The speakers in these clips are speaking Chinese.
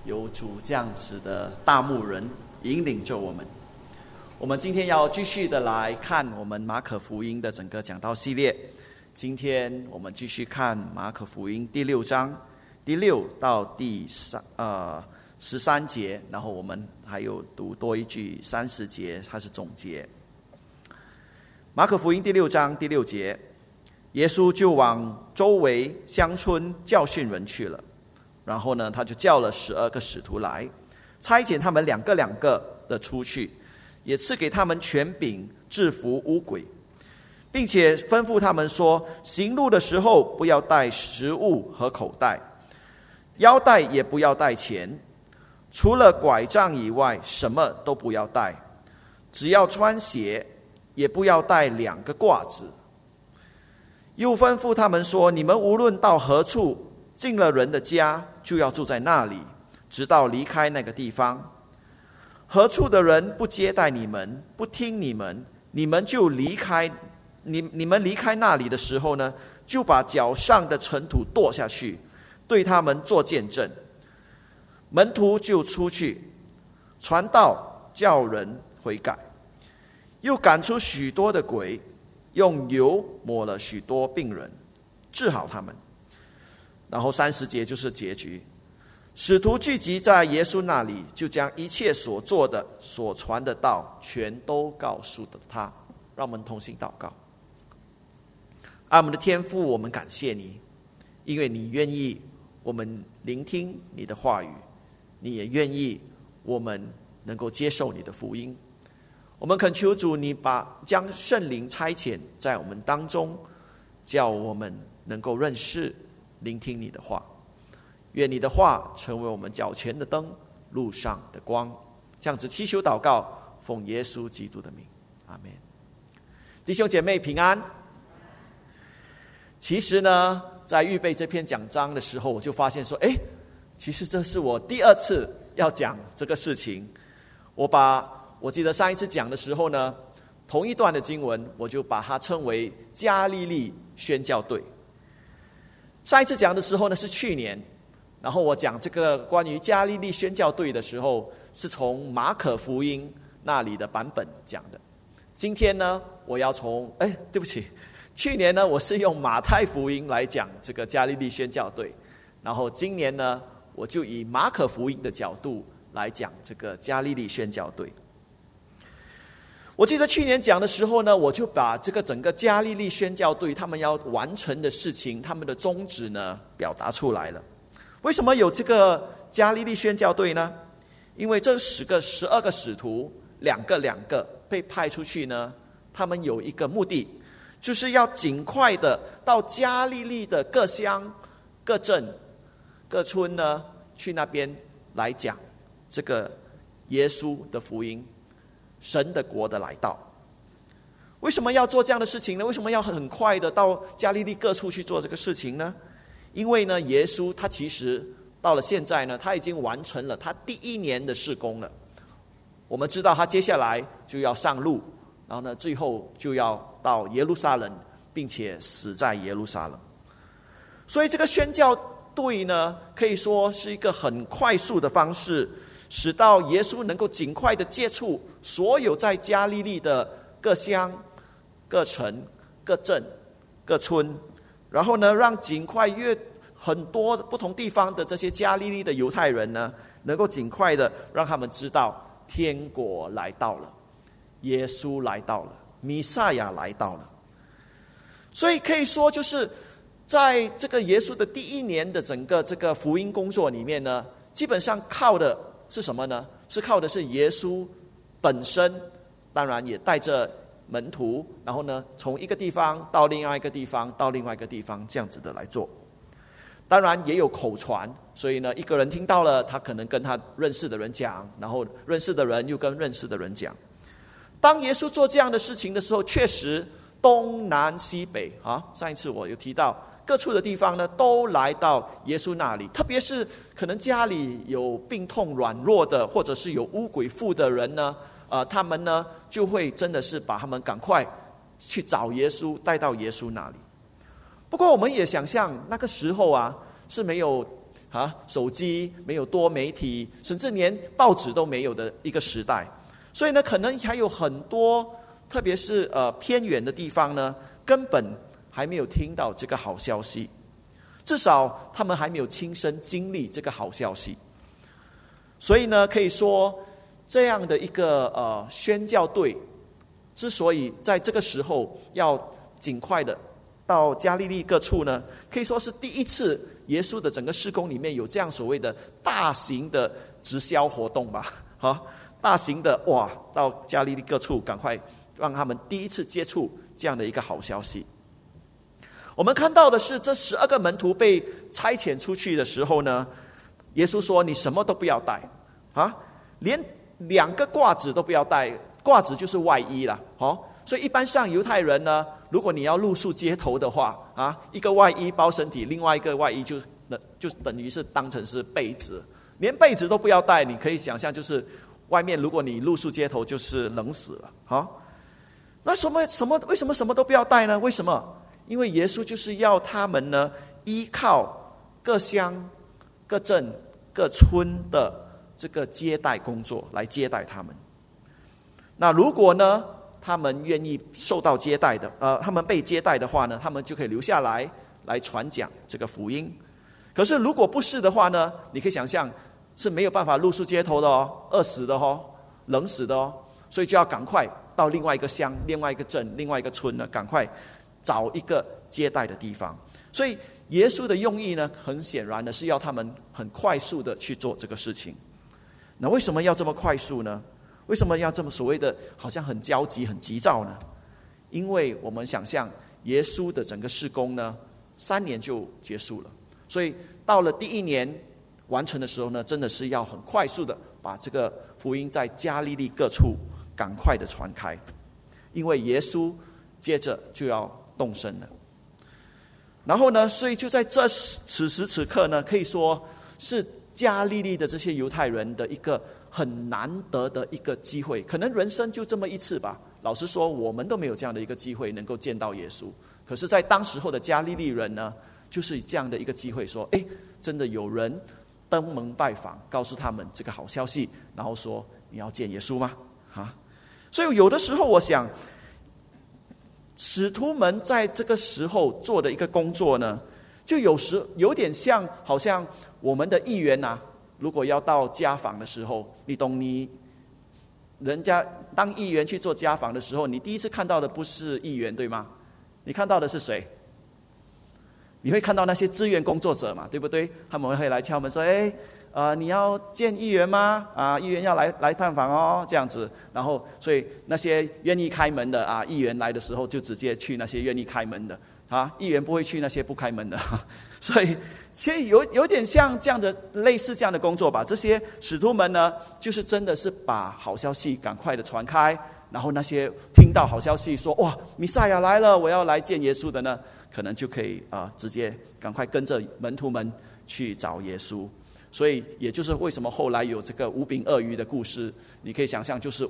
有主这样子的大牧人引领着我们。我们今天要继续的来看我们马可福音的整个讲道系列。今天我们继续看马可福音第6章第6到第13节，然后我们还有读多一句30节，它是总结。马可福音第6章第6节，耶稣就往周围乡村教训人去了。然后呢，他就叫了12个使徒来，差遣他们两个的出去，也赐给他们权柄制服污鬼，并且吩咐他们说，行路的时候不要带食物和口袋，腰带也不要带钱，除了拐杖以外什么都不要带，只要穿鞋，也不要带2个褂子。又吩咐他们说，你们无论到何处，进了人的家，就要住在那里，直到离开那个地方。何处的人不接待你们，不听你们，你们就离开。你们离开那里的时候呢，就把脚上的尘土跺下去，对他们做见证。门徒就出去传道，叫人悔改，又赶出许多的鬼，用油抹了许多病人，治好他们。然后30节就是结局。使徒聚集在耶稣那里，就将一切所做的所传的道全都告诉了他。让我们同心祷告。我们的天父，我们感谢你，因为你愿意我们聆听你的话语，你也愿意我们能够接受你的福音。我们恳求主，你将圣灵差遣在我们当中，叫我们能够认识聆听你的话。愿你的话成为我们脚前的灯，路上的光。这样子祈求祷告，奉耶稣基督的名，阿们。弟兄姐妹平安。其实呢，在预备这篇讲章的时候，我就发现说，其实这是我第2次要讲这个事情。我记得上一次讲的时候呢，同一段的经文，我就把它称为加利利宣教队。上一次讲的时候呢是去年，然后我讲这个关于加利利宣教队的时候，是从马可福音那里的版本讲的。今天呢，我要对不起，去年呢我是用马太福音来讲这个加利利宣教队，然后今年呢我就以马可福音的角度来讲这个加利利宣教队。我记得去年讲的时候呢，我就把这个整个加利利宣教队他们要完成的事情，他们的宗旨呢表达出来了。为什么有这个加利利宣教队呢？因为这12个使徒两个被派出去呢，他们有一个目的，就是要尽快的到加利利的各乡各镇各村呢，去那边来讲这个耶稣的福音，神的国的来到。为什么要做这样的事情呢？为什么要很快的到加利利各处去做这个事情呢？因为呢，耶稣他其实到了现在呢，他已经完成了他第1年的事工了。我们知道他接下来就要上路，然后呢，最后就要到耶路撒冷，并且死在耶路撒冷。所以这个宣教队呢，可以说是一个很快速的方式，使到耶稣能够尽快的接触所有在加利利的各乡、各城、各镇、各村，然后呢，让尽快很多不同地方的这些加利利的犹太人呢，能够尽快的让他们知道天国来到了，耶稣来到了，弥赛亚来到了。所以可以说，就是在这个耶稣的第1年的整个这个福音工作里面呢，基本上靠的是什么呢？是靠的是耶稣本身，当然也带着门徒，然后呢，从一个地方到另外一个地方，到另外一个地方，这样子的来做。当然也有口传，所以呢，一个人听到了，他可能跟他认识的人讲，然后认识的人又跟认识的人讲。当耶稣做这样的事情的时候，确实东南西北上一次我有提到，各处的地方呢，都来到耶稣那里。特别是可能家里有病痛软弱的，或者是有污鬼附的人呢，他们呢就会真的是把他们赶快去找耶稣，带到耶稣那里。不过我们也想象那个时候是没有手机，没有多媒体，甚至连报纸都没有的一个时代。所以呢，可能还有很多，特别是偏远的地方呢，根本还没有听到这个好消息，至少他们还没有亲身经历这个好消息。所以呢，可以说这样的一个宣教队，之所以在这个时候要尽快的到加利利各处呢，可以说是第一次耶稣的整个事工里面有这样所谓的大型的直销活动吧，大型的到加利利各处赶快让他们第一次接触这样的一个好消息。我们看到的是这12个门徒被差遣出去的时候呢，耶稣说你什么都不要带连2个褂子都不要带，褂子就是外衣啦，所以一般上犹太人呢，如果你要露宿街头的话一个外衣包身体，另外一个外衣就等于是当成是被子，连被子都不要带。你可以想象，就是外面如果你露宿街头，就是冷死了那为什么什么都不要带呢？为什么？因为耶稣就是要他们呢，依靠各乡、各镇、各村的这个接待工作来接待他们。那如果呢，他们愿意受到接待的，他们被接待的话呢，他们就可以留下来传讲这个福音。可是如果不是的话呢，你可以想象是没有办法露宿街头的饿死的冷死的所以就要赶快到另外一个乡、另外一个镇、另外一个村呢，赶快找一个接待的地方。所以耶稣的用意呢，很显然的是要他们很快速的去做这个事情。那为什么要这么快速呢？为什么要这么所谓的好像很焦急、很急躁呢？因为我们想象耶稣的整个事工呢，3年就结束了，所以到了第1年完成的时候呢，真的是要很快速的把这个福音在加利利各处赶快的传开，因为耶稣接着就要动身了。然后呢，所以就在此时此刻呢，可以说是加利利的这些犹太人的一个很难得的一个机会，可能人生就这么一次吧。老实说，我们都没有这样的一个机会能够见到耶稣。可是在当时候的加利利人呢，就是这样的一个机会，说真的有人登门拜访，告诉他们这个好消息，然后说你要见耶稣吗？所以有的时候我想，使徒们在这个时候做的一个工作呢，就有点像好像我们的议员如果要到家访的时候，你懂，人家当议员去做家访的时候，你第一次看到的不是议员，对吗？你看到的是谁？你会看到那些志愿工作者嘛，对不对？他们会来敲门说你要见议员吗？议员要来探访这样子。然后所以那些愿意开门的议员来的时候就直接去那些愿意开门的议员不会去那些不开门的所以其实有点像这样的类似这样的工作吧。这些使徒们呢，就是真的是把好消息赶快的传开，然后那些听到好消息说哇弥赛亚来了，我要来见耶稣的呢，可能就可以直接赶快跟着门徒们去找耶稣。所以也就是为什么后来有这个5饼2鱼的故事，你可以想象就是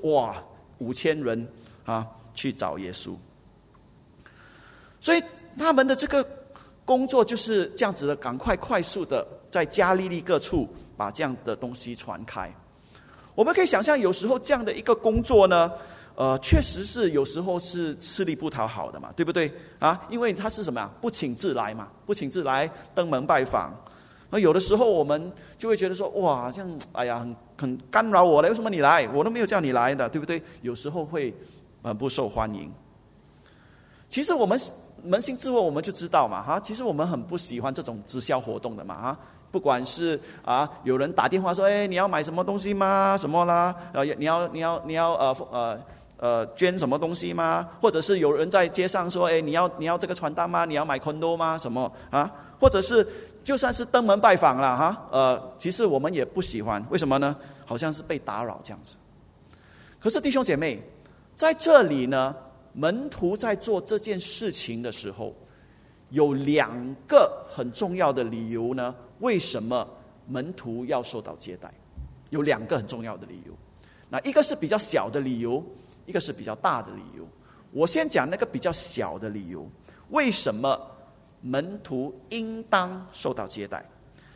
5000人去找耶稣。所以他们的这个工作就是这样子的，赶快快速的在加利利各处把这样的东西传开。我们可以想象有时候这样的一个工作呢，确实是有时候是吃力不讨好的嘛，对不对因为他是什么呀？不请自来嘛，不请自来登门拜访。那有的时候我们就会觉得说哇，这样很干扰我了，为什么你来？我都没有叫你来的，对不对？有时候会很不受欢迎。其实我们扪心自问，我们就知道嘛其实我们很不喜欢这种直销活动的嘛不管是有人打电话说你要买什么东西吗？什么啦？你要捐什么东西吗？或者是有人在街上说你要这个传单吗？你要买 condo 吗？什么或者是就算是登门拜访了其实我们也不喜欢。为什么呢？好像是被打扰这样子。可是弟兄姐妹，在这里呢，门徒在做这件事情的时候，有2个很重要的理由呢，为什么门徒要受到接待？有2个很重要的理由。那一个是比较小的理由，一个是比较大的理由。我先讲那个比较小的理由，为什么门徒应当受到接待。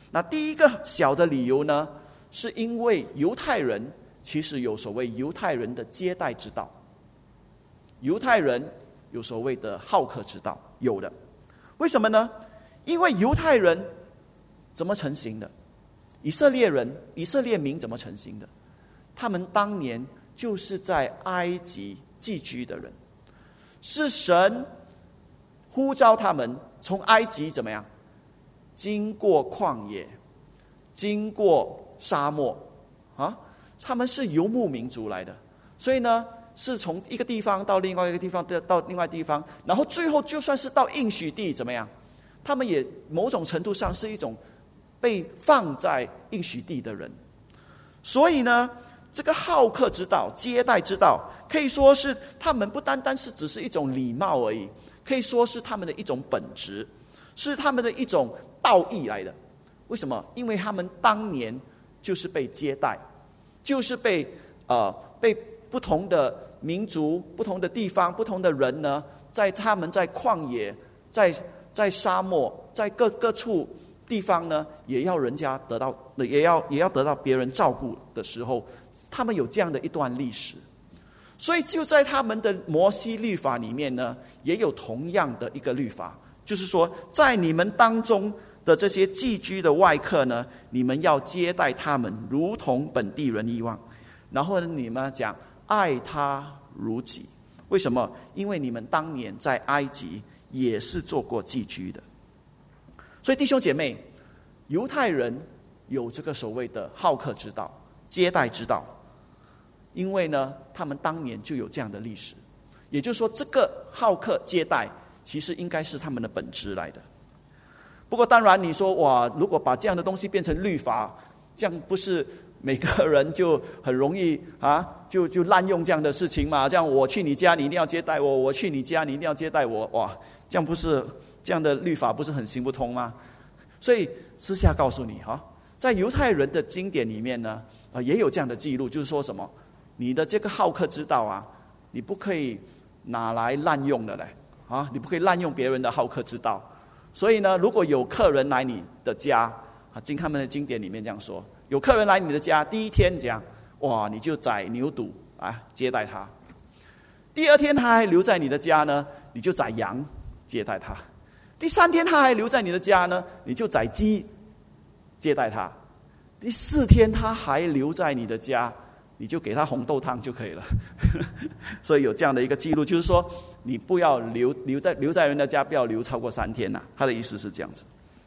那第一个小的理由呢，是因为犹太人其实有所谓犹太人的接待之道，犹太人有所谓的好客之道，有的。为什么呢？因为犹太人怎么成型的？以色列民怎么成型的？他们当年就是在埃及寄居的人，是神呼召他们从埃及怎么样？经过旷野，经过沙漠啊，他们是游牧民族来的，所以呢，是从一个地方到另外一个地方，到另外地方，然后最后就算是到应许地怎么样？他们也某种程度上是一种被放在应许地的人，所以呢，这个好客之道、接待之道，可以说是他们不单单是只是一种礼貌而已，可以说是他们的一种本质，是他们的一种道义来的。为什么？因为他们当年就是被接待，就是被不同的民族、不同的地方、不同的人呢，他们在旷野、在沙漠、在各处地方呢，也要人家得到，也要得到别人照顾的时候，他们有这样的一段历史。所以就在他们的摩西律法里面呢，也有同样的一个律法，就是说，在你们当中的这些寄居的外客呢，你们要接待他们，如同本地人一样。然后呢，你们讲爱他如己。为什么？因为你们当年在埃及也是做过寄居的。所以弟兄姐妹，犹太人有这个所谓的好客之道、接待之道，因为呢，他们当年就有这样的历史。也就是说，这个好客接待其实应该是他们的本质来的。不过当然你说，哇，如果把这样的东西变成律法，这样不是每个人就很容易就滥用这样的事情嘛？这样我去你家你一定要接待我，我去你家你一定要接待我，哇，这样不是这样的律法不是很行不通吗？所以私下告诉你在犹太人的经典里面呢，也有这样的记录，就是说什么，你的这个好客之道你不可以拿来滥用的嘞你不可以滥用别人的好客之道。所以呢，如果有客人来你的家经他们的经典里面这样说，有客人来你的家，第一天这样，哇，你就宰牛犊接待他；第二天他还留在你的家呢，你就宰羊接待他；第三天他还留在你的家呢，你就宰鸡接待他；第四天他还留在你的家，你就给他红豆汤就可以了。所以有这样的一个记录，就是说你不要留在人的家，不要留超过3天他的意思是这样子。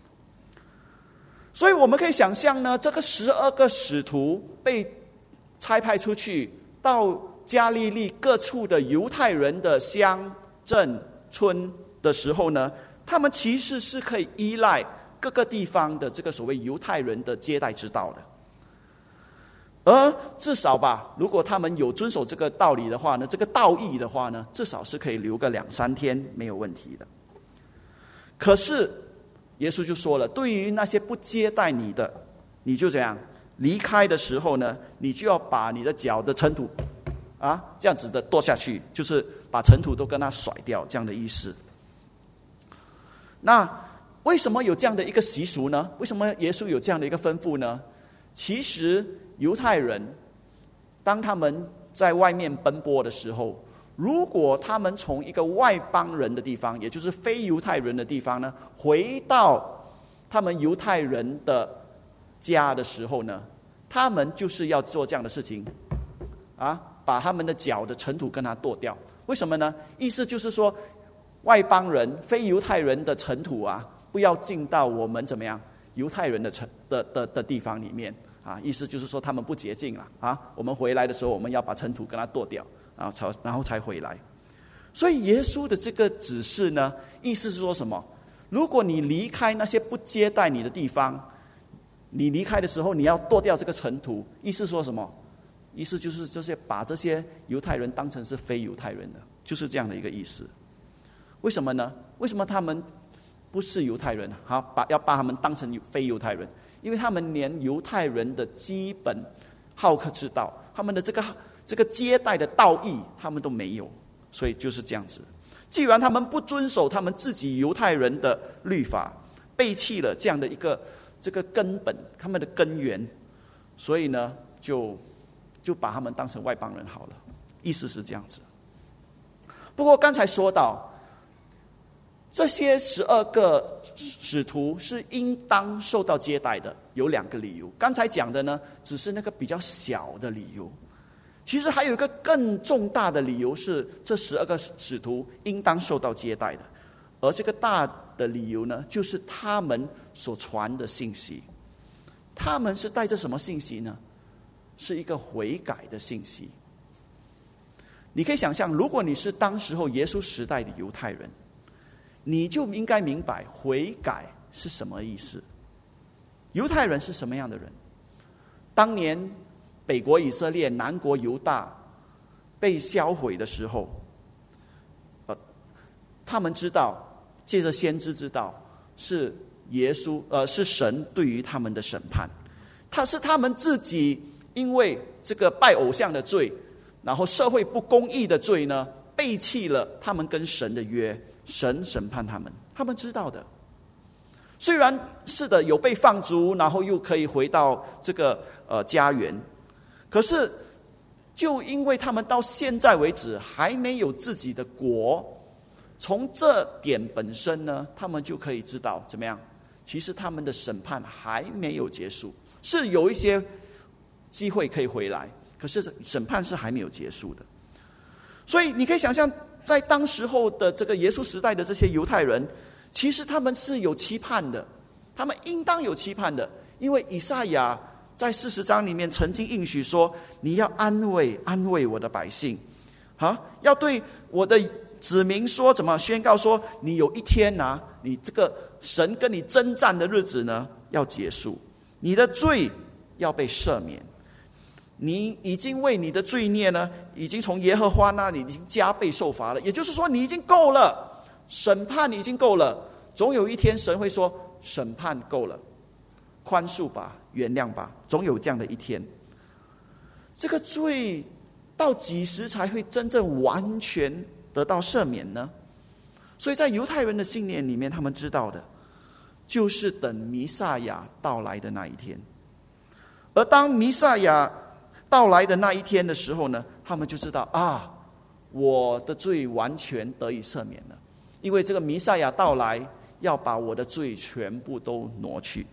所以我们可以想象呢，这个12个使徒被差派出去到加利利各处的犹太人的乡镇村的时候呢，他们其实是可以依赖各个地方的这个所谓犹太人的接待之道的。而至少吧，如果他们有遵守这个道理的话呢，这个道义的话呢，至少是可以留个2-3天没有问题的。可是耶稣就说了，对于那些不接待你的，你就怎样离开的时候呢，你就要把你的脚的尘土这样子的跺下去，就是把尘土都跟它甩掉，这样的意思。那为什么有这样的一个习俗呢？为什么耶稣有这样的一个吩咐呢？其实犹太人当他们在外面奔波的时候，如果他们从一个外邦人的地方，也就是非犹太人的地方呢，回到他们犹太人的家的时候呢，他们就是要做这样的事情把他们的脚的尘土跟它跺掉。为什么呢？意思就是说，外邦人非犹太人的尘土不要进到我们怎么样犹太人的地方里面意思就是说他们不洁净了我们回来的时候，我们要把尘土跟它跺掉然后才回来。所以耶稣的这个指示呢，意思是说什么？如果你离开那些不接待你的地方，你离开的时候你要跺掉这个尘土，意思说什么？意思就是把这些犹太人当成是非犹太人的，就是这样的一个意思。为什么呢？为什么他们不是犹太人要把他们当成非犹太人？因为他们连犹太人的基本好客之道，他们的这个接待的道义他们都没有，所以就是这样子。既然他们不遵守他们自己犹太人的律法，背弃了这样的一个这个根本，他们的根源，所以呢，就把他们当成外邦人好了，意思是这样子。不过刚才说到，这些12个使徒是应当受到接待的，有2个理由。刚才讲的呢，只是那个比较小的理由。其实还有一个更重大的理由是，这12个使徒应当受到接待的。而这个大的理由呢，就是他们所传的信息。他们是带着什么信息呢？是一个悔改的信息。你可以想象，如果你是当时候耶稣时代的犹太人，你就应该明白悔改是什么意思。犹太人是什么样的人？当年北国以色列、南国犹大被销毁的时候，他们知道，借着先知知道，是耶稣，是神对于他们的审判。他们自己因为这个拜偶像的罪，然后社会不公义的罪呢，背弃了他们跟神的约，神审判他们，他们知道的。虽然是的，有被放逐，然后又可以回到这个家园，可是就因为他们到现在为止还没有自己的国，从这点本身呢，他们就可以知道怎么样？其实他们的审判还没有结束，是有一些机会可以回来，可是审判是还没有结束的。所以你可以想象，在当时候的这个耶稣时代的这些犹太人，其实他们是有期盼的，他们应当有期盼的，因为以赛亚在40章里面曾经应许说，你要安慰我的百姓，要对我的子民说，怎么宣告说，你有一天啊，你这个神跟你征战的日子呢要结束，你的罪要被赦免，你已经为你的罪孽呢，已经从耶和华那里已经加倍受罚了。也就是说，你已经够了，审判已经够了。总有一天，神会说，审判够了，宽恕吧，原谅吧，总有这样的一天。这个罪到几时才会真正完全得到赦免呢？所以在犹太人的信念里面，他们知道的就是等弥赛亚到来的那一天。而当弥赛亚到来的那一天的时候呢，他们就知道啊，我的罪完全得以赦免了，因为这个弥赛亚到来，要把我的罪全部都挪去。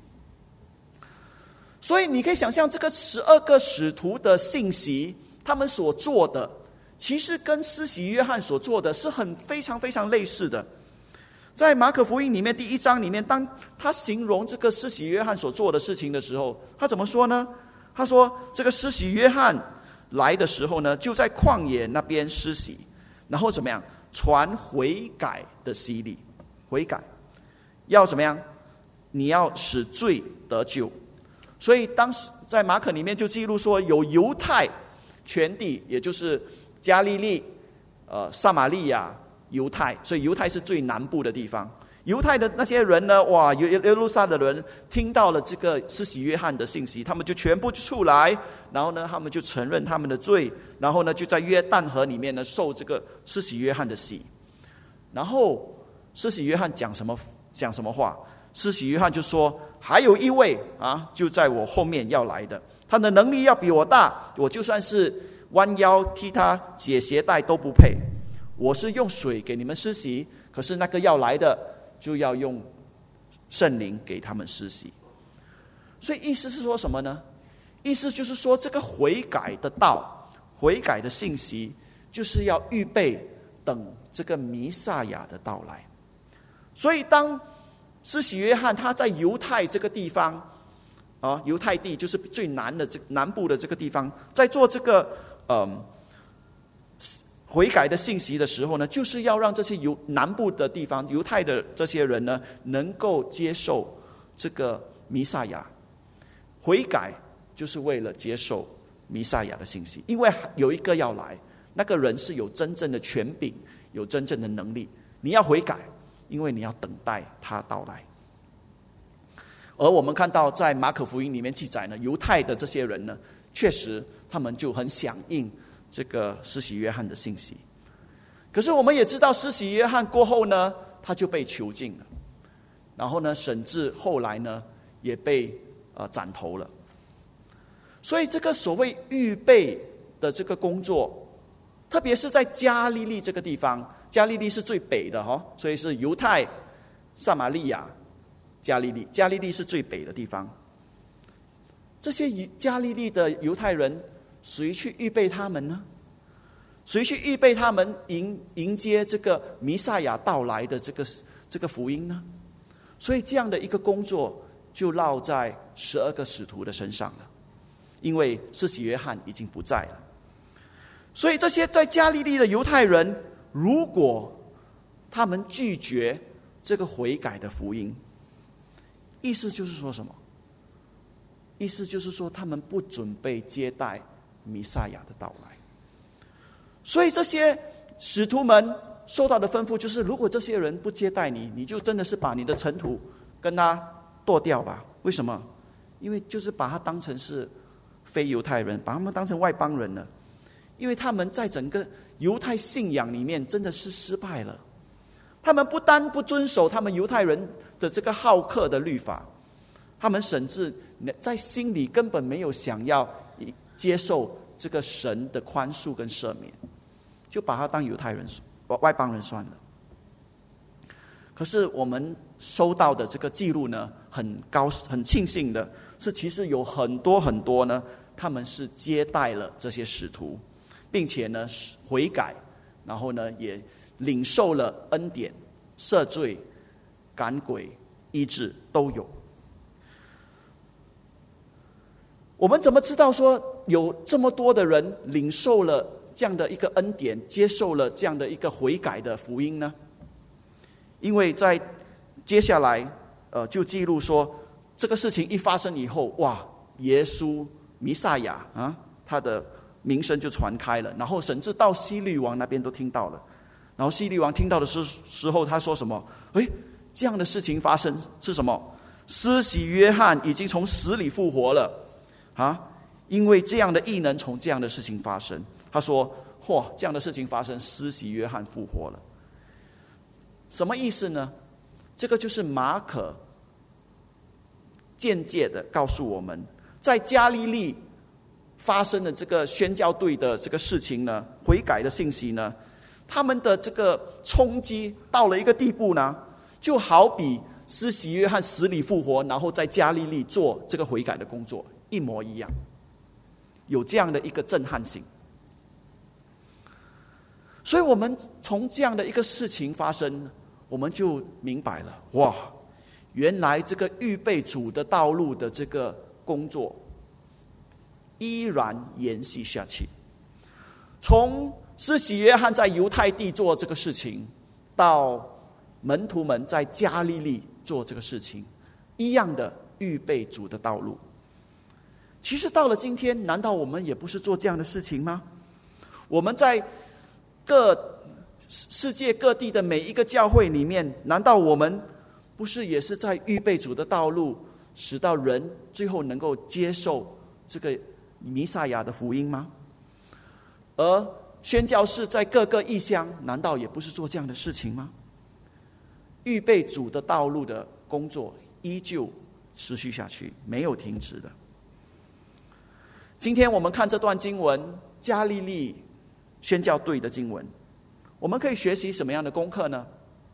所以你可以想象，这个12个使徒的信息，他们所做的，其实跟施洗约翰所做的是非常非常类似的。在马可福音里面第1章里面，当他形容这个施洗约翰所做的事情的时候，他怎么说呢？他说，这个施洗约翰来的时候呢，就在旷野那边施洗，然后怎么样？传悔改的洗礼。悔改要怎么样？你要使罪得救。所以当时在马可里面就记录说，有犹太全地，也就是加利利、撒玛利亚、犹太，所以犹太是最南部的地方。犹太的那些人呢，哇，耶路撒冷的人听到了这个施洗约翰的信息，他们就全部出来，然后呢，他们就承认他们的罪，然后呢，就在约旦河里面呢受这个施洗约翰的洗。然后施洗约翰讲什么话？施洗约翰就说，还有一位啊，就在我后面要来的，他的能力要比我大，我就算是弯腰替他解鞋带都不配。我是用水给你们施洗，可是那个要来的就要用圣灵给他们施洗。所以意思是说什么呢？意思就是说，这个悔改的道，悔改的信息，就是要预备等这个弥赛亚的到来。所以当施洗约翰他在犹太这个地方犹太地就是最南的南部的这个地方，在做这个悔改的信息的时候呢，就是要让这些南部的地方犹太的这些人呢，能够接受这个弥赛亚。悔改就是为了接受弥赛亚的信息，因为有一个要来，那个人是有真正的权柄，有真正的能力。你要悔改，因为你要等待他到来。而我们看到在马可福音里面记载呢，犹太的这些人呢，确实他们就很响应这个施洗约翰的信息。可是我们也知道，施洗约翰过后呢，他就被囚禁了，然后呢，甚至后来呢， 也被斩头了。所以这个所谓预备的这个工作，特别是在加利利这个地方，加利利是最北的所以是犹太、撒玛利亚、加利利，加利利是最北的地方。这些加利利的犹太人，谁去预备他们呢？谁去预备他们迎接这个弥赛亚到来的这个福音呢？所以这样的一个工作就落在12个使徒的身上了，因为施洗约翰已经不在了。所以这些在加利利的犹太人，如果他们拒绝这个悔改的福音，意思就是说什么？意思就是说他们不准备接待弥赛亚的到来。所以这些使徒们受到的吩咐就是，如果这些人不接待你，你就真的是把你的尘土跟他剁掉吧。为什么？因为就是把他当成是非犹太人，把他们当成外邦人了。因为他们在整个犹太信仰里面真的是失败了。他们不单不遵守他们犹太人的这个好客的律法，他们甚至在心里根本没有想要接受这个神的宽恕跟赦免，就把他当犹太人、外邦人算了。可是我们收到的这个记录呢，很庆幸的是，其实有很多呢，他们是接待了这些使徒，并且呢悔改，然后呢也领受了恩典、赦罪、赶鬼、医治都有。我们怎么知道说有这么多的人领受了这样的一个恩典，接受了这样的一个悔改的福音呢？因为在接下来就记录说，这个事情一发生以后，哇，耶稣弥赛亚他的名声就传开了，然后甚至到希律王那边都听到了。然后希律王听到的时候，他说什么？这样的事情发生是什么？施洗约翰已经从死里复活了因为这样的异能从这样的事情发生。他说，这样的事情发生，施洗约翰复活了。什么意思呢？这个就是马可间接的告诉我们，在加利利发生的这个宣教队的这个事情呢，悔改的信息呢，他们的这个冲击到了一个地步呢，就好比施洗约翰死里复活，然后在加利利做这个悔改的工作一模一样，有这样的一个震撼性。所以我们从这样的一个事情发生，我们就明白了，原来这个预备主的道路的这个工作依然延续下去。从施洗约翰在犹太地做这个事情，到门徒们在加利利做这个事情，一样的预备主的道路。其实到了今天，难道我们也不是做这样的事情吗？我们在世界各地的每一个教会里面，难道我们不是也是在预备主的道路，使到人最后能够接受这个弥赛亚的福音吗？而宣教士在各个异乡，难道也不是做这样的事情吗？预备主的道路的工作依旧持续下去，没有停止的。今天我们看这段经文，加利利宣教队的经文，我们可以学习什么样的功课呢？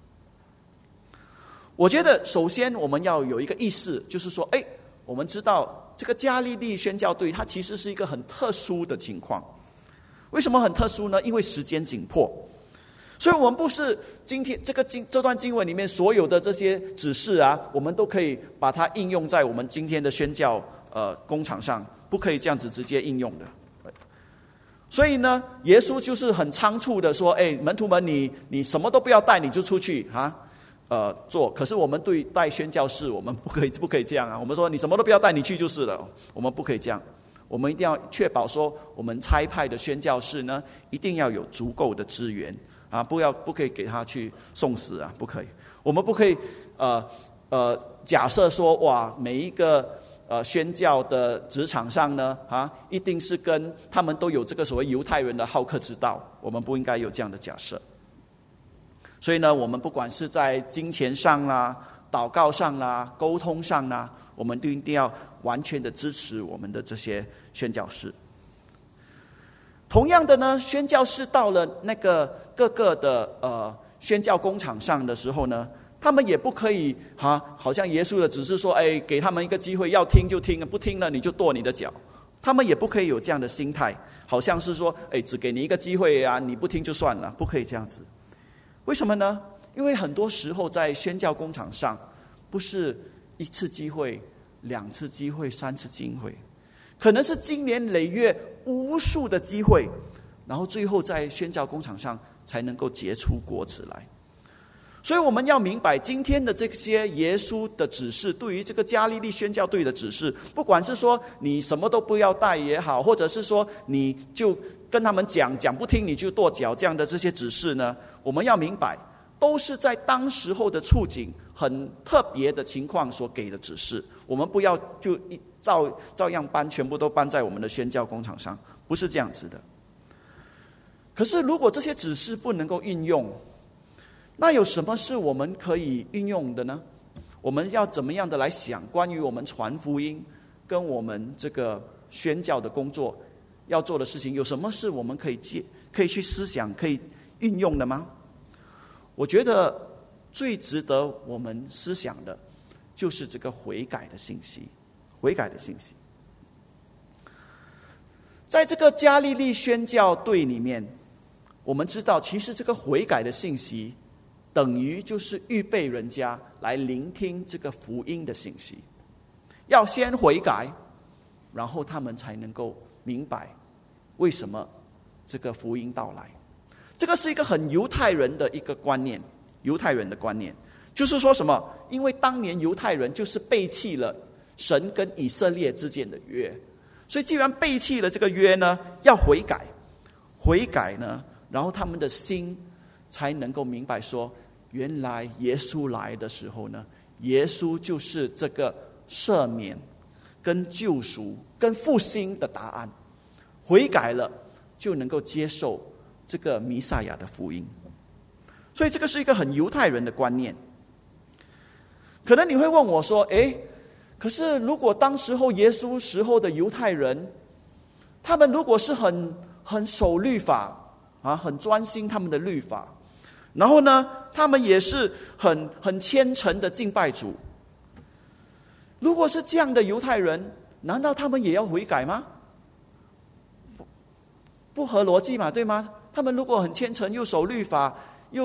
我觉得首先我们要有一个意识，就是说我们知道这个加利利宣教队它其实是一个很特殊的情况。为什么很特殊呢？因为时间紧迫，所以我们不是今天这段经文里面所有的这些指示我们都可以把它应用在我们今天的宣教工场上，不可以这样子直接应用的。所以呢，耶稣就是很仓促的说，门徒们，你什么都不要带，你就出去做。可是我们对待宣教士，我们不可以这样我们说你什么都不要带，你去就是了。我们不可以这样，我们一定要确保说，我们差派的宣教士呢，一定要有足够的资源不可以给他去送死不可以。我们不可以假设说每一个宣教的职场上呢一定是跟他们都有这个所谓犹太人的好客之道，我们不应该有这样的假设。所以呢，我们不管是在金钱上啦、祷告上啦、沟通上啦， 我们都一定要完全的支持我们的这些宣教士。同样的呢，宣教士到了那个各个的宣教工厂上的时候呢，他们也不可以好像耶稣的指示说，给他们一个机会，要听就听，不听了你就跺你的脚。他们也不可以有这样的心态，好像是说，只给你一个机会啊，你不听就算了，不可以这样子。为什么呢？因为很多时候在宣教工厂上，不是一次机会、2次机会、3次机会，可能是经年累月无数的机会，然后最后在宣教工厂上才能够结出果子来。所以我们要明白，今天的这些耶稣的指示，对于这个加利利宣教队的指示，不管是说你什么都不要带也好，或者是说你就跟他们讲不听你就跺脚，这样的这些指示呢，我们要明白，都是在当时候的处境很特别的情况所给的指示。我们不要就照样搬，全部都搬在我们的宣教工厂上，不是这样子的。可是如果这些指示不能够运用，那有什么是我们可以运用的呢？我们要怎么样的来想关于我们传福音跟我们这个宣教的工作要做的事情，有什么是我们可以去思想可以运用的吗？我觉得最值得我们思想的就是这个悔改的信息。悔改的信息在这个加利利宣教队里面，我们知道其实这个悔改的信息等于就是预备人家来聆听这个福音的信息，要先悔改，然后他们才能够明白为什么这个福音到来。这个是一个很犹太人的一个观念，犹太人的观念就是说什么？因为当年犹太人就是背弃了神跟以色列之间的约，所以既然背弃了这个约呢，要悔改，悔改呢，然后他们的心才能够明白说，原来耶稣来的时候呢，耶稣就是这个赦免跟救赎跟复兴的答案。悔改了就能够接受这个弥赛亚的福音。所以这个是一个很犹太人的观念。可能你会问我说，可是如果当时候耶稣时候的犹太人，他们如果是很守律法很专心他们的律法，然后呢他们也是很虔诚的敬拜主，如果是这样的犹太人，难道他们也要悔改吗？不合逻辑嘛，对吗？他们如果很虔诚，又守律法，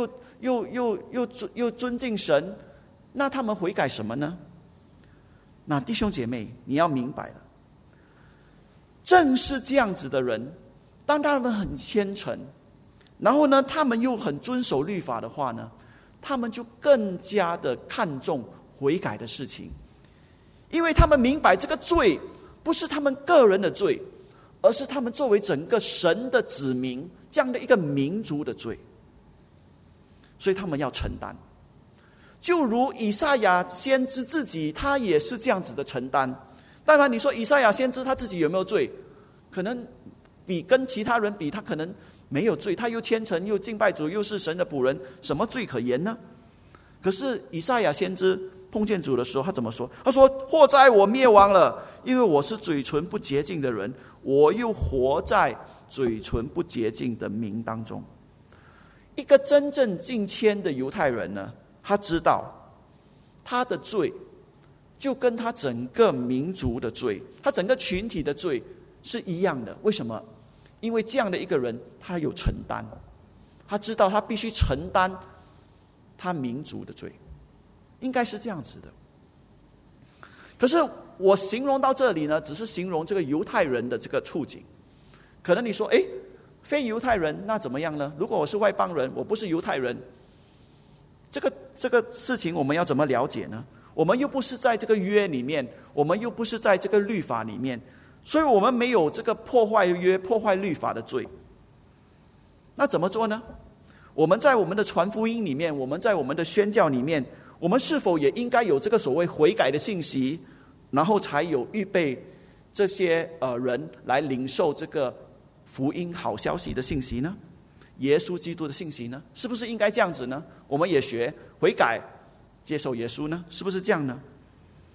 又尊敬神，那他们悔改什么呢？那弟兄姐妹，你要明白了，正是这样子的人，当他们很虔诚，然后呢他们又很遵守律法的话呢，他们就更加的看重悔改的事情，因为他们明白这个罪不是他们个人的罪，而是他们作为整个神的子民这样的一个民族的罪，所以他们要承担。就如以赛亚先知自己，他也是这样子的承担。当然你说以赛亚先知他自己有没有罪？可能跟其他人比，他可能没有罪，他又虔诚又敬拜主，又是神的仆人，什么罪可言呢？可是以赛亚先知碰见主的时候，他怎么说？他说，祸哉我灭亡了，因为我是嘴唇不洁净的人，我又活在嘴唇不洁净的民当中。一个真正敬虔的犹太人呢，他知道他的罪就跟他整个民族的罪，他整个群体的罪是一样的。为什么？因为这样的一个人，他有承担，他知道他必须承担他民族的罪，应该是这样子的。可是我形容到这里呢，只是形容这个犹太人的这个处境。可能你说，非犹太人那怎么样呢？如果我是外邦人，我不是犹太人，这个事情我们要怎么了解呢？我们又不是在这个约里面，我们又不是在这个律法里面，所以我们没有这个破坏约、破坏律法的罪。那怎么做呢？我们在我们的传福音里面，我们在我们的宣教里面，我们是否也应该有这个所谓悔改的信息，然后才有预备这些人来领受这个福音好消息的信息呢？耶稣基督的信息呢？是不是应该这样子呢？我们也学悔改接受耶稣呢？是不是这样呢？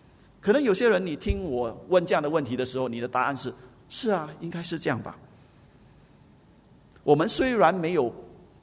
可能有些人你听我问这样的问题的时候，你的答案是：是啊，应该是这样吧。我们虽然没有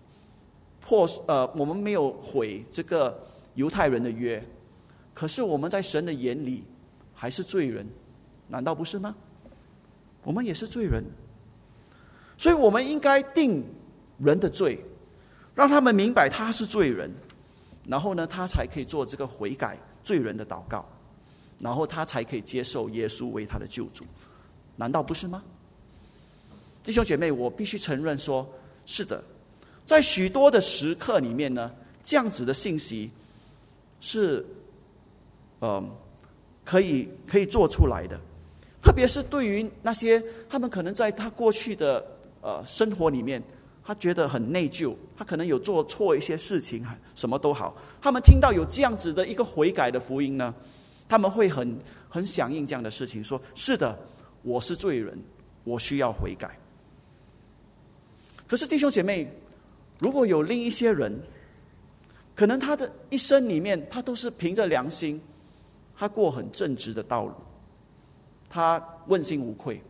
我们没有毁这个犹太人的约，可是我们在神的眼里还是罪人，难道不是吗？我们也是罪人，所以我们应该定人的罪，让他们明白他是罪人，然后呢，他才可以做这个悔改罪人的祷告，然后他才可以接受耶稣为他的救主，难道不是吗？弟兄姐妹，我必须承认说，是的，在许多的时刻里面呢，这样子的信息是可以做出来的。特别是对于那些他们可能在他过去的生活里面，他觉得很内疚，他可能有做错一些事情，什么都好，他们听到有这样子的一个悔改的福音呢，他们会很响应这样的事情，说是的，我是罪人，我需要悔改。可是弟兄姐妹，如果有另一些人，可能他的一生里面，他都是凭着良心，他过很正直的道路，他问心无愧。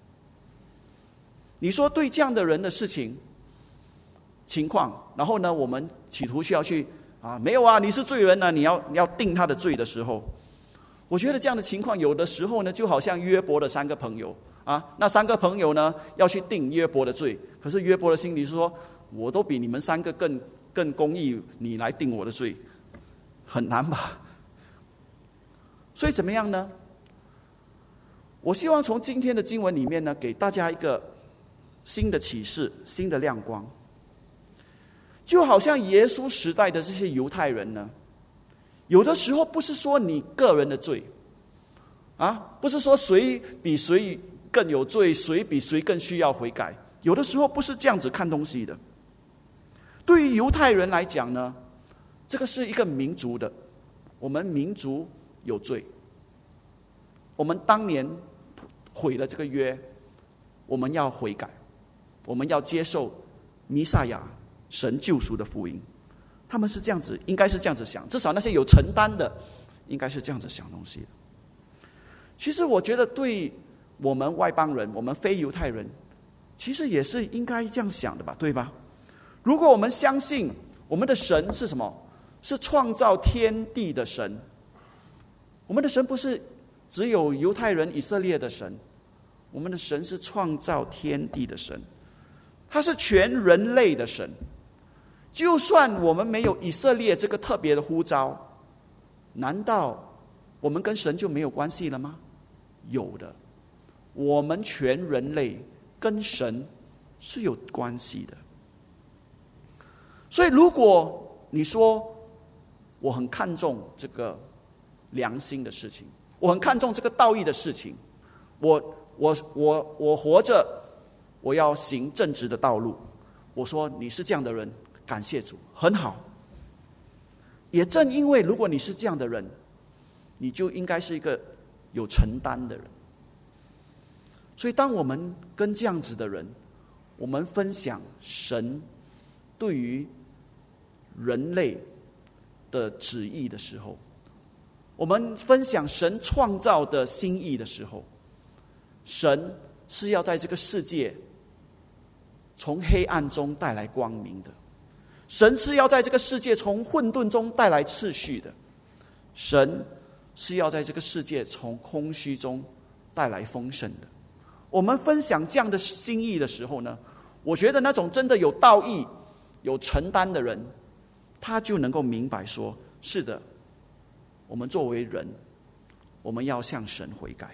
你说对这样的人的情况，然后呢，我们企图需要去没有啊，你是罪人啊，你要定他的罪的时候，我觉得这样的情况有的时候呢，就好像约伯的3个朋友那3个朋友呢要去定约伯的罪，可是约伯的心里是说，我都比你们3个更公义，你来定我的罪，很难吧？所以怎么样呢？我希望从今天的经文里面呢，给大家一个新的启示，新的亮光。就好像耶稣时代的这些犹太人呢，有的时候不是说你个人的罪不是说谁比谁更有罪，谁比谁更需要悔改，有的时候不是这样子看东西的。对于犹太人来讲呢，这个是一个民族的，我们民族有罪，我们当年毁了这个约，我们要悔改，我们要接受弥赛亚神救赎的福音。他们是这样子，应该是这样子想，至少那些有承担的应该是这样子想东西的。其实我觉得对我们外邦人，我们非犹太人，其实也是应该这样想的吧，对吧？如果我们相信我们的神是什么？是创造天地的神。我们的神不是只有犹太人以色列的神，我们的神是创造天地的神，他是全人类的神。就算我们没有以色列这个特别的呼召，难道我们跟神就没有关系了吗？有的，我们全人类跟神是有关系的。所以如果你说我很看重这个良心的事情，我很看重这个道义的事情，我活着我要行正直的道路，我说你是这样的人，感谢主，很好。也正因为如果你是这样的人，你就应该是一个有承担的人。所以当我们跟这样子的人，我们分享神对于人类的旨意的时候，我们分享神创造的心意的时候，神是要在这个世界从黑暗中带来光明的，神是要在这个世界从混沌中带来秩序的，神是要在这个世界从空虚中带来丰盛的。我们分享这样的心意的时候呢，我觉得那种真的有道义有承担的人，他就能够明白说，是的，我们作为人，我们要向神悔改，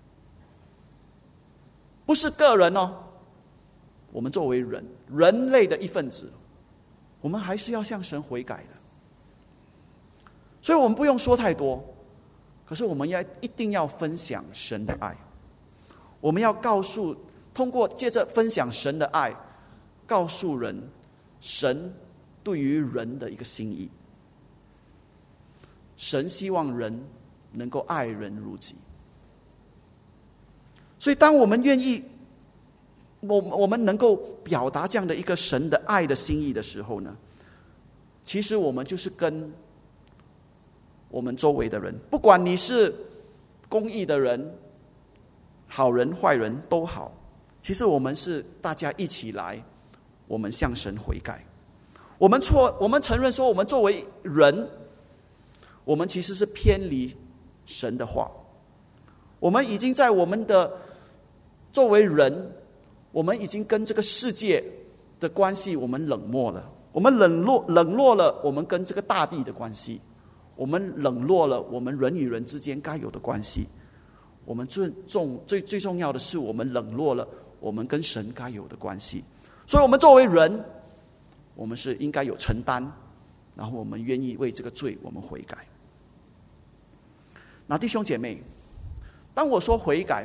不是个人我们作为人类的一份子，我们还是要向神悔改的。所以我们不用说太多，可是我们一定要分享神的爱，我们要通过借着分享神的爱，告诉人神对于人的一个心意。神希望人能够爱人如己。所以当我们愿意我们能够表达这样的一个神的爱的心意的时候呢，其实我们就是跟我们周围的人，不管你是公义的人、好人、坏人都好，其实我们是大家一起来，我们向神悔改。我们承认说，我们作为人，我们其实是偏离神的话。我们已经在我们的作为人，我们已经跟这个世界的关系我们冷漠了，我们冷落了我们跟这个大地的关系，我们冷落了我们人与人之间该有的关系。我们最重要的是，我们冷落了我们跟神该有的关系。所以我们作为人，我们是应该有承担，然后我们愿意为这个罪我们悔改。那弟兄姐妹，当我说悔改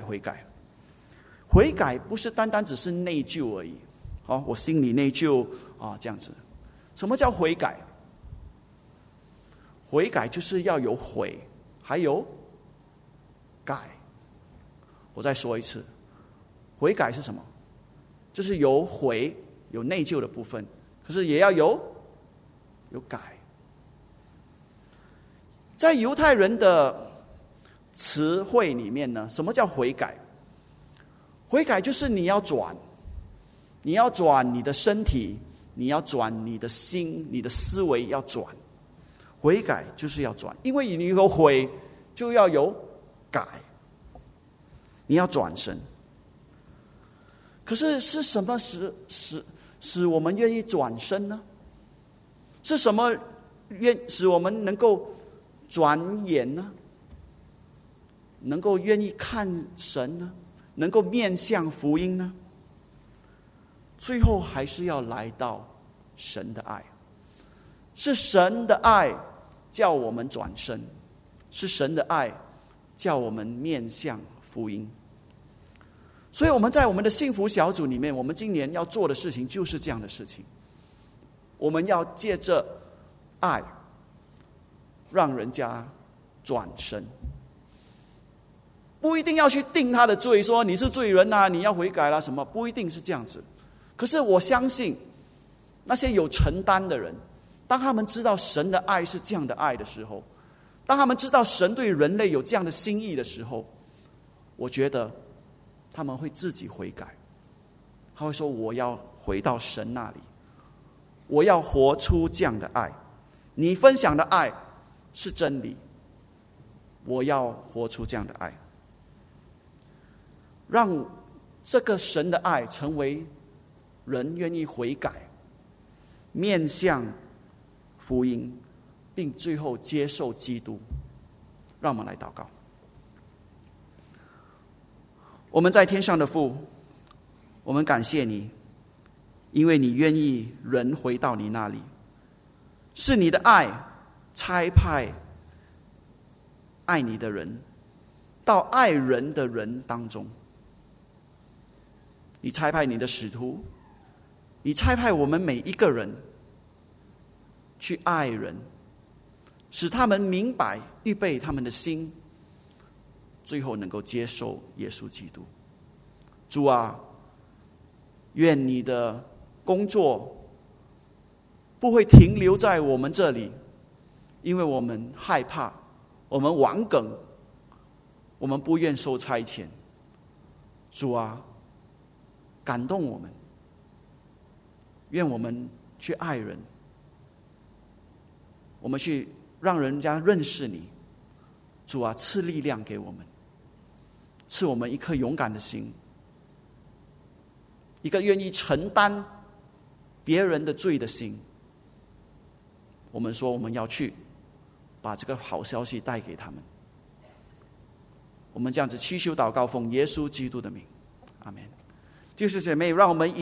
不是单单只是内疚而已。我心里内疚这样子。什么叫悔改？悔改就是要有悔，还有改。我再说一次，悔改是什么？就是有悔，有内疚的部分，可是也要有改。在犹太人的词汇里面呢，什么叫悔改？悔改就是你要转你的身体，你要转你的心，你的思维要转。悔改就是要转，因为你有悔，就要有改，你要转身。可是什么使我们愿意转身呢？是什么使我们能够转眼呢？能够愿意看神呢？能够面向福音呢？最后还是要来到神的爱。是神的爱叫我们转身，是神的爱叫我们面向福音。所以我们在我们的幸福小组里面，我们今年要做的事情就是这样的事情。我们要借着爱让人家转身，不一定要去定他的罪，说你是罪人啊，你要悔改啦什么，不一定是这样子。可是我相信那些有承担的人，当他们知道神的爱是这样的爱的时候，当他们知道神对人类有这样的心意的时候，我觉得他们会自己悔改。他会说，我要回到神那里，我要活出这样的爱。你分享的爱是真理，我要活出这样的爱，让这个神的爱成为人愿意悔改，面向福音，并最后接受基督。让我们来祷告。我们在天上的父，我们感谢你，因为你愿意人回到你那里，是你的爱差派爱你的人到爱人的人当中。你差派你的使徒，你差派我们每一个人去爱人，使他们明白，预备他们的心，最后能够接受耶稣基督。主啊，愿你的工作不会停留在我们这里，因为我们害怕，我们顽梗，我们不愿受差遣。主啊，感动我们，愿我们去爱人，我们去让人家认识你。主啊，赐力量给我们，赐我们一颗勇敢的心，一个愿意承担别人的罪的心。我们说我们要去把这个好消息带给他们。我们这样子祈求祷告，奉耶稣基督的名，阿们。弟兄姐妹，让我们